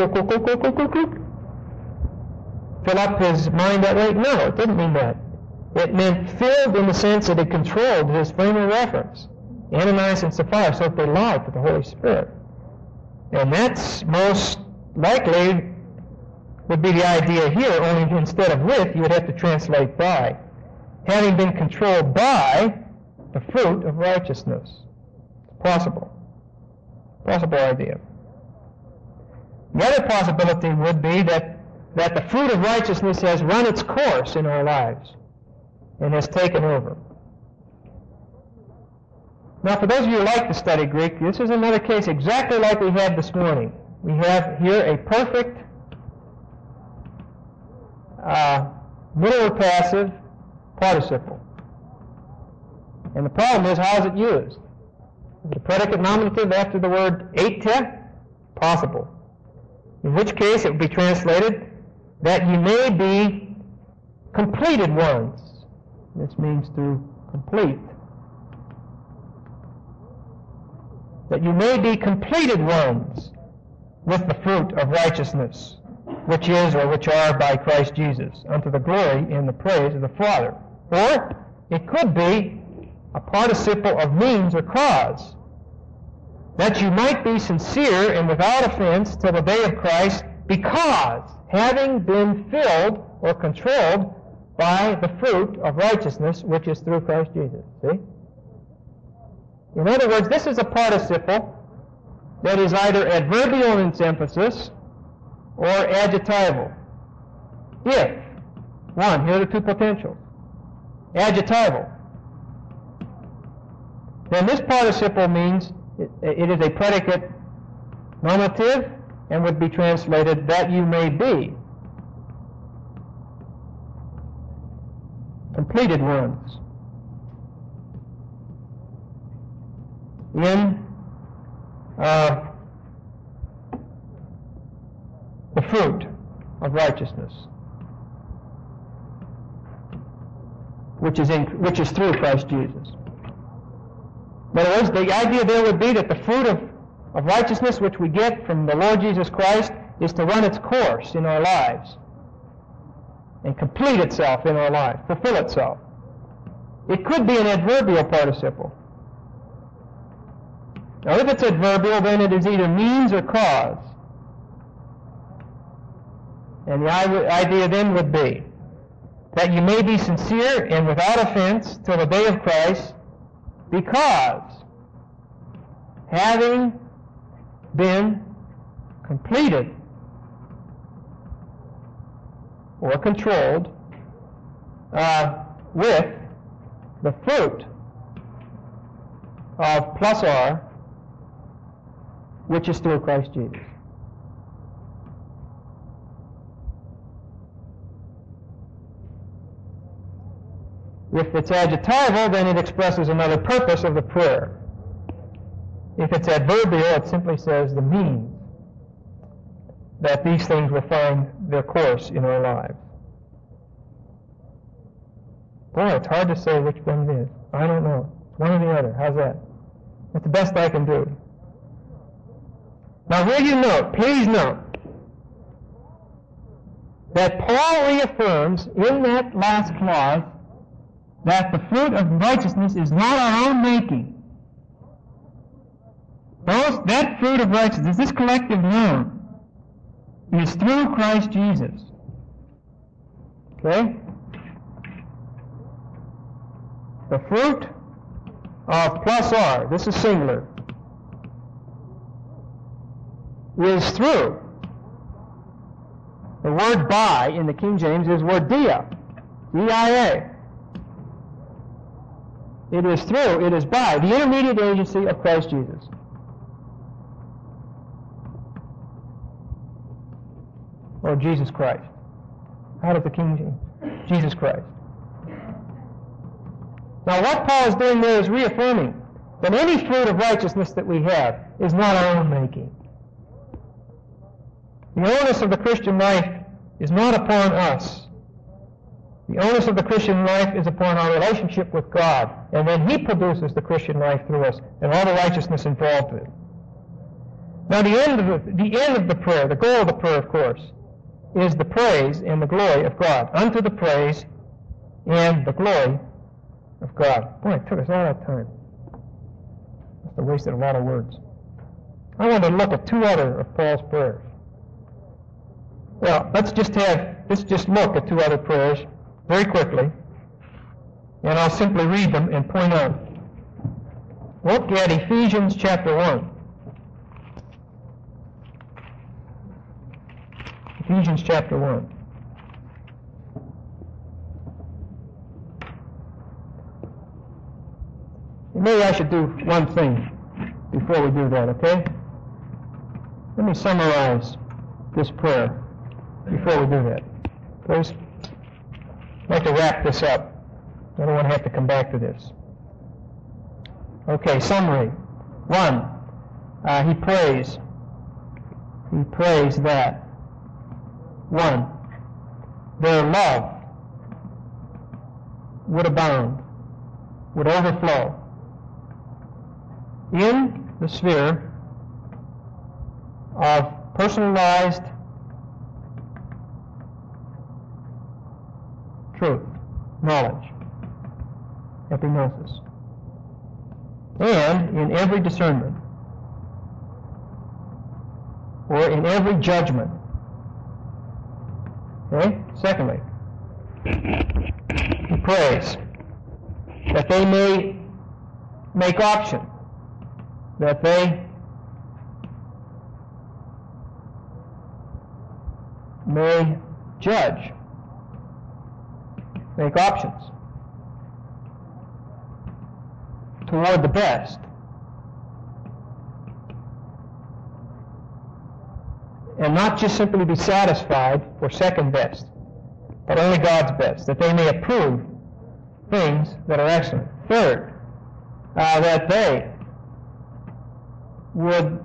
Fill up his mind that way? No, it didn't mean that. It meant filled in the sense that it controlled his frame of reference. Ananias and Sapphira, so if they lied to the Holy Spirit. And that's most likely would be the idea here, only instead of with, you would have to translate by. Having been controlled by the fruit of righteousness. It's possible. Possible idea. The other possibility would be that, that the fruit of righteousness has run its course in our lives and has taken over. Now, for those of you who like to study Greek, this is another case exactly like we had this morning. We have here a perfect uh, middle passive participle. And the problem is, how is it used? Is it a predicate nominative after the word eite? Possible. In which case it would be translated, that you may be completed ones. This means to complete. That you may be completed ones with the fruit of righteousness, which is or which are by Christ Jesus, unto the glory and the praise of the Father. Or it could be a participle of means or cause, that you might be sincere and without offense till the day of Christ, because having been filled or controlled by the fruit of righteousness, which is through Christ Jesus. See? In other words, this is a participle that is either adverbial in its emphasis or adjectival. If, one, here are the two potentials. Adjectival. Then this participle means it, it is a predicate nominative and would be translated, that you may be completed ones in uh, the fruit of righteousness, which is in, which is through Christ Jesus. In other words, the idea there would be that the fruit of, of righteousness which we get from the Lord Jesus Christ is to run its course in our lives and complete itself in our life, fulfill itself. It could be an adverbial participle. Now, if it's adverbial, then it is either means or cause. And the idea then would be that you may be sincere and without offense till the day of Christ, because having been completed or controlled uh, with the fruit of plus R, which is through Christ Jesus. If it's adjectival, then it expresses another purpose of the prayer. If it's adverbial, it simply says the means that these things will find their course in our lives. Boy, it's hard to say which one it is. I don't know. It's one or the other. How's that? That's the best I can do. Now, will you note, please note, that Paul reaffirms in that last clause that the fruit of righteousness is not our own making. Those, that fruit of righteousness, this collective noun, is through Christ Jesus. Okay? The fruit of plus R, this is singular, is through. The word by in the King James is word dia, D I A. It is through, it is by the intermediate agency of Christ Jesus. Or Jesus Christ. How does the King James? Jesus Christ. Now what Paul is doing there is reaffirming that any fruit of righteousness that we have is not our own making. The onus of the Christian life is not upon us. The onus of the Christian life is upon our relationship with God. And then He produces the Christian life through us and all the righteousness involved with it. Now the end of the, the end of the prayer, the goal of the prayer, of course, is the praise and the glory of God. Unto the praise and the glory of God. Boy, it took us all that time. Must have wasted a lot of words. I want to look at two other of Paul's prayers. Well, let's just have, let's just look at two other prayers very quickly, and I'll simply read them and point out. Look at Ephesians chapter one. Ephesians chapter one. Maybe I should do one thing before we do that, okay? Let me summarize this prayer before we do that. Please. I'd like to wrap this up. I don't want to have to come back to this. Okay, summary. One, uh, he prays. He prays that. One, their love would abound, would overflow in the sphere of personalized truth, knowledge, epignosis, and in every discernment, or in every judgment. Okay? Secondly, he prays that they may make option, that they may judge, make options toward the best, and not just simply be satisfied for second best, but only God's best, that they may approve things that are excellent. Third, uh, that they would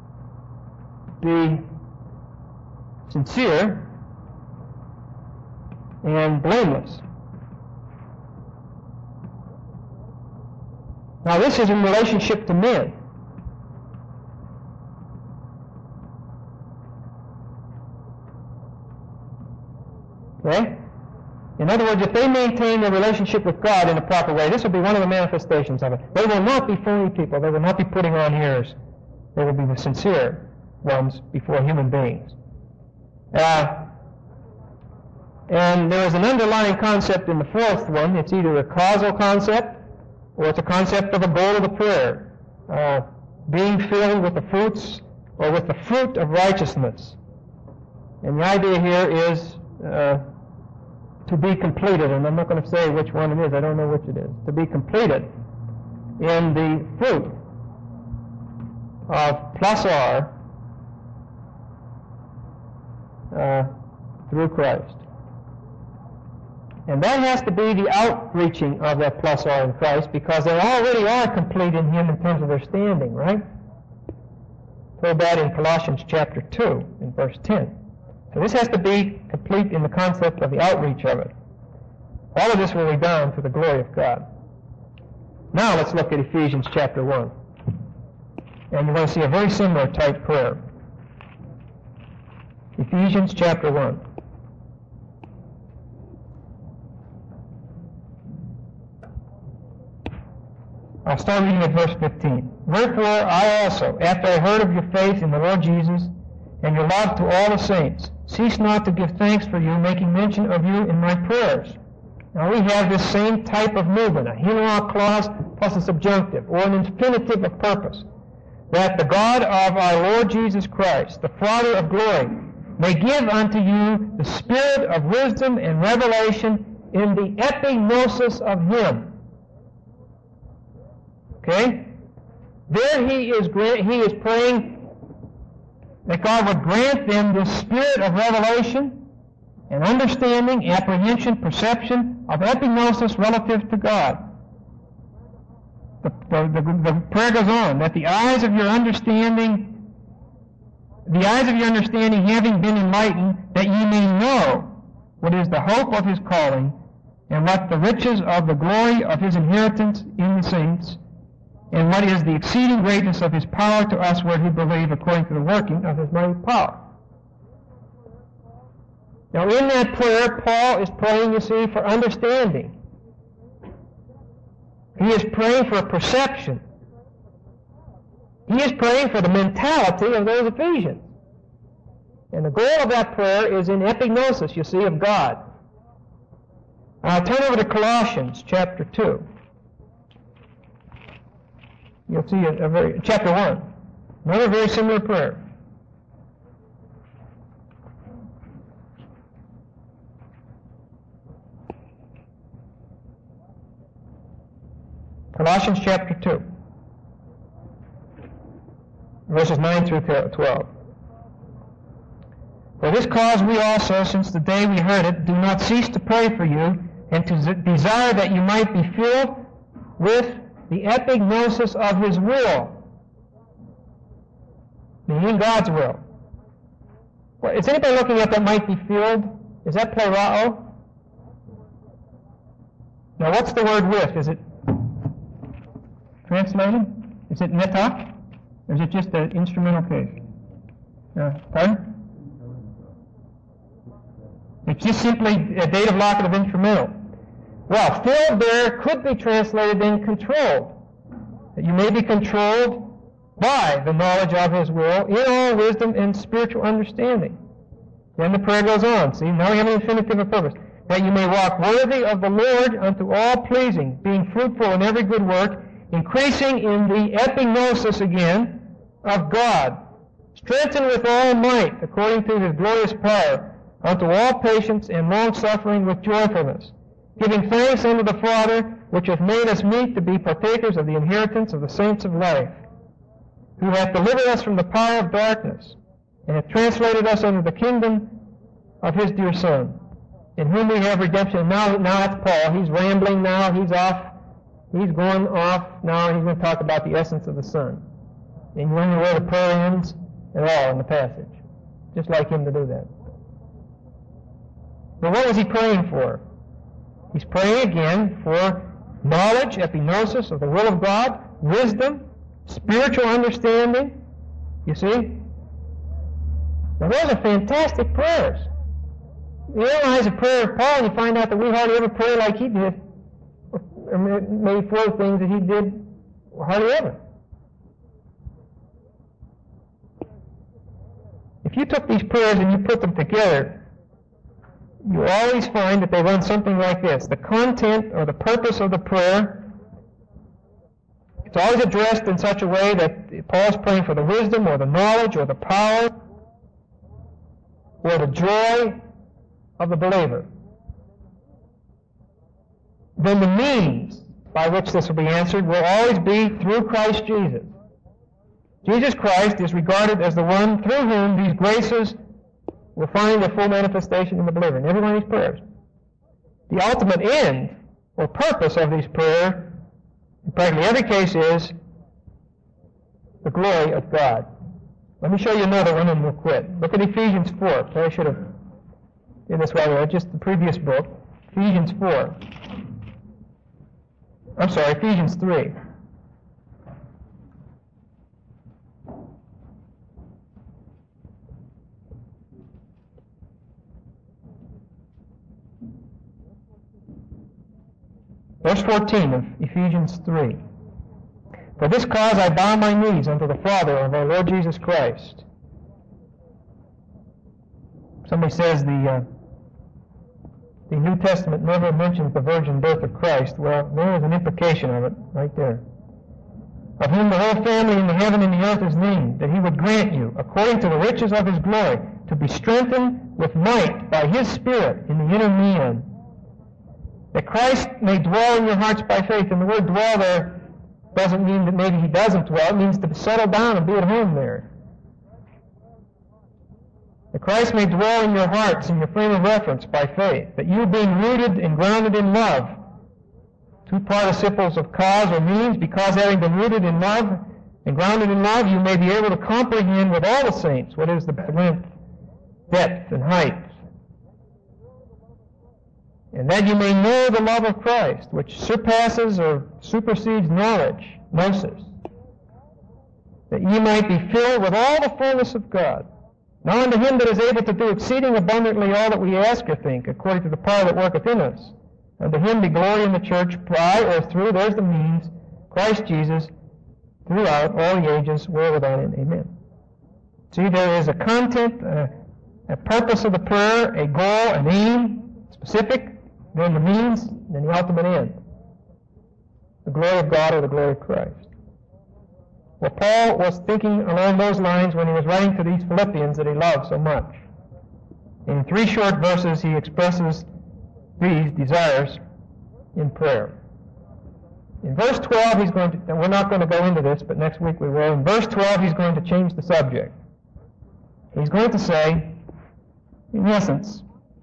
be sincere and blameless. Now this is in relationship to men. Okay? In other words, if they maintain their relationship with God in a proper way, this will be one of the manifestations of it. They will not be phony people. They will not be putting on airs. They will be the sincere ones before human beings. Uh, and there is an underlying concept in the fourth one. It's either a causal concept or it's a concept of a goal of the prayer. Uh, being filled with the fruits or with the fruit of righteousness. And the idea here is uh, to be completed. And I'm not going to say which one it is. I don't know which it is. To be completed in the fruit of plus R uh, through Christ. And that has to be the outreaching of that plus R in Christ, because they already are complete in Him in terms of their standing, right? Told that in Colossians chapter two, in verse ten. So this has to be complete in the concept of the outreach of it. All of this will be done to the glory of God. Now let's look at Ephesians chapter one. And you're going to see a very similar type prayer. Ephesians chapter one. I'll start reading at verse fifteen. Wherefore I also, after I heard of your faith in the Lord Jesus, and your love to all the saints, cease not to give thanks for you, making mention of you in my prayers. Now we have this same type of movement, a henoa clause plus a subjunctive, or an infinitive of purpose, that the God of our Lord Jesus Christ, the Father of glory, may give unto you the spirit of wisdom and revelation in the epignosis of Him. Okay? There he is, he is praying that God would grant them this spirit of revelation and understanding, apprehension, perception of epignosis relative to God. The, the, the, the prayer goes on, that the eyes of your understanding the eyes of your understanding having been enlightened, that ye may know what is the hope of his calling, and what the riches of the glory of his inheritance in the saints, and what is the exceeding greatness of his power to us who believe, according to the working of his mighty power. Now in that prayer, Paul is praying, you see, for understanding. He is praying for a perception. He is praying for the mentality of those Ephesians. And the goal of that prayer is in epignosis, you see, of God. Uh, turn over to Colossians chapter two. You'll see a, a very, chapter one. Another very similar prayer. Colossians chapter two, verses nine through twelve. For this cause we also, since the day we heard it, do not cease to pray for you, and to desire that you might be filled with the epignosis of his will, meaning God's will. Well, is anybody looking at that might be filled? Is that plerao? Now what's the word with? Is it translated? Is it netak? Or is it just an instrumental case? Uh, pardon? It's just simply a dative locket of instrumental. Well, filled there could be translated in controlled. That you may be controlled by the knowledge of his will in all wisdom and spiritual understanding. Then the prayer goes on. See, now we have an infinitive of purpose. That you may walk worthy of the Lord unto all pleasing, being fruitful in every good work, increasing in the epignosis again of God, strengthened with all might according to his glorious power, unto all patience and long-suffering with joyfulness, giving thanks unto the Father, which hath made us meet to be partakers of the inheritance of the saints of light, who hath delivered us from the power of darkness, and hath translated us unto the kingdom of his dear Son, in whom we have redemption. Now, now that's Paul. He's rambling now. He's off. He's going off now. He's going to talk about the essence of the Son. And you wonder where the prayer ends at all in the passage. Just like him to do that. But what was he praying for? He's praying again for knowledge, epignosis of the will of God, wisdom, spiritual understanding. You see? Now those are fantastic prayers. You analyze the prayer of Paul and you find out that we hardly ever pray like he did, or maybe for things that he did hardly ever. If you took these prayers and you put them together, you always find that they run something like this. The content or the purpose of the prayer, it's always addressed in such a way that Paul's praying for the wisdom or the knowledge or the power or the joy of the believer. Then the means by which this will be answered will always be through Christ Jesus. Jesus Christ is regarded as the one through whom these graces will find their full manifestation in the believer, in every one of these prayers. The ultimate end or purpose of these prayers, in practically every case, is the glory of God. Let me show you another one and we'll quit. Look at Ephesians four. I should have did this while we were just the previous book. Ephesians four. I'm sorry, Ephesians three. Verse fourteen of Ephesians three. For this cause I bow my knees unto the Father of our Lord Jesus Christ. Somebody says the uh, the New Testament never mentions the virgin birth of Christ. Well, there is an implication of it right there. Of whom the whole family in the heaven and the earth is named, that he would grant you, according to the riches of his glory, to be strengthened with might by his Spirit in the inner man, that Christ may dwell in your hearts by faith. And the word dwell there doesn't mean that maybe he doesn't dwell. It means to settle down and be at home there. That Christ may dwell in your hearts, in your frame of reference by faith. That you, being rooted and grounded in love, two participles of cause or means, because having been rooted in love, And grounded in love, you may be able to comprehend with all the saints what is the length, depth, and height. And that you may know the love of Christ, which surpasses or supersedes knowledge, gnosis, that ye might be filled with all the fullness of God. Now unto him that is able to do exceeding abundantly all that we ask or think, according to the power that worketh in us. Unto him be glory in the church, by or through, there's the means, Christ Jesus, throughout all the ages, world without end. Amen. See, there is a content, a, a purpose of the prayer, a goal, an aim, specific, then the means, then the ultimate end. The glory of God or the glory of Christ. Well, Paul was thinking along those lines when he was writing to these Philippians that he loved so much. In three short verses, he expresses these desires in prayer. In verse twelve, he's going to, and we're not going to go into this, but next week we will. In verse twelve, he's going to change the subject. He's going to say, in essence,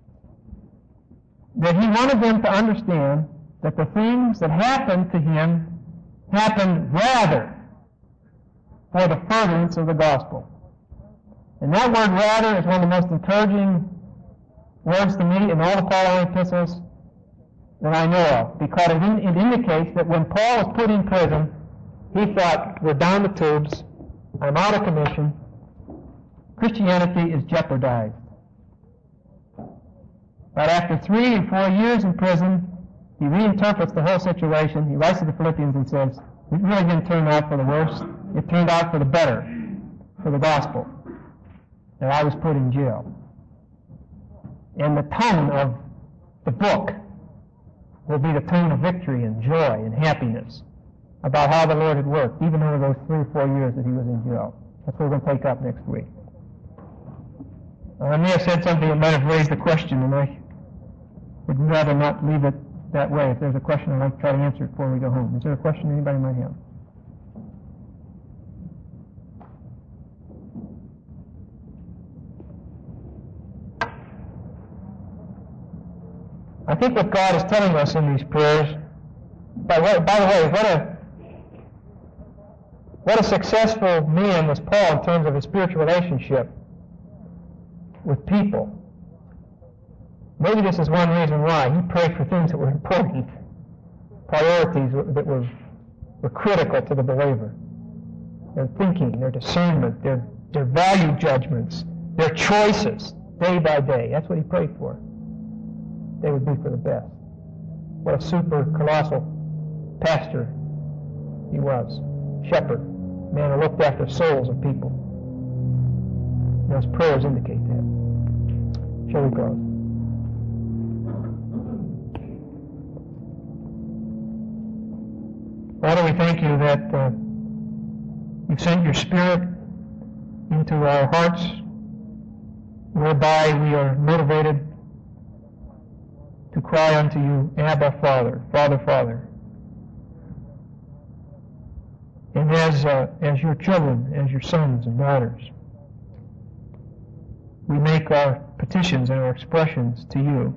that he wanted them to understand that the things that happened to him happened rather for the furtherance of the gospel. And that word rather is one of the most encouraging words to me in all the following epistles that I know of, because it, in, it indicates that when Paul was put in prison, he thought, we're down the tubes, I'm out of commission, Christianity is jeopardized. But after three or four years in prison, he reinterprets the whole situation. He writes to the Philippians and says, it really didn't turn out for the worse. It turned out for the better, for the gospel, that I was put in jail. And the tone of the book will be the tone of victory and joy and happiness about how the Lord had worked, even over those three or four years that he was in jail. That's what we're going to take up next week. I may have said something that might have raised the question, and I would rather not leave it that way. If there's a question, I'd like to try to answer it before we go home. Is there a question anybody might have? I think what God is telling us in these prayers, by, way, by the way, what a what a successful man was Paul in terms of his spiritual relationship with people. Maybe this is one reason why he prayed for things that were important, priorities that were, were critical to the believer. Their thinking, their discernment, their, their value judgments, their choices, day by day. That's what he prayed for. They would be for the best. What a super colossal pastor he was. Shepherd. Man who looked after souls of people. Those prayers indicate that. Shall we close? Father, we thank you that uh, you've sent your Spirit into our hearts, whereby we are motivated to cry unto you, Abba, Father, Father, Father. And as, uh, as your children, as your sons and daughters, we make our petitions and our expressions to you.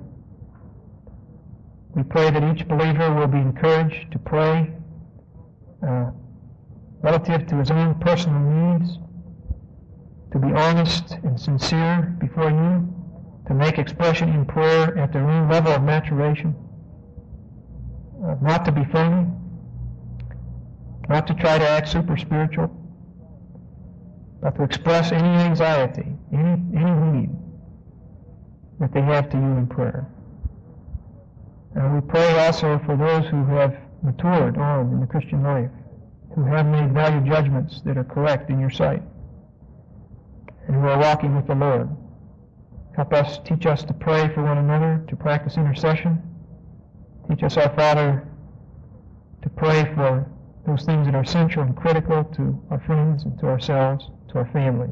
We pray that each believer will be encouraged to pray uh, relative to his own personal needs, to be honest and sincere before you, to make expression in prayer at their own level of maturation, uh, not to be phony, not to try to act super spiritual, but to express any anxiety, any, any need that they have to you in prayer. And we pray also for those who have matured on in the Christian life, who have made value judgments that are correct in your sight, and who are walking with the Lord. Help us, teach us to pray for one another, to practice intercession. Teach us, our Father, to pray for those things that are essential and critical to our friends and to ourselves, to our families.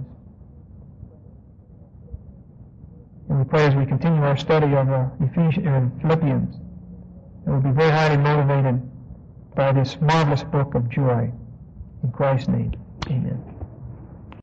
And we pray as we continue our study of uh, Ephesians, uh, Philippians, that we'll be very highly motivated by this marvelous book of joy. In Christ's name, amen.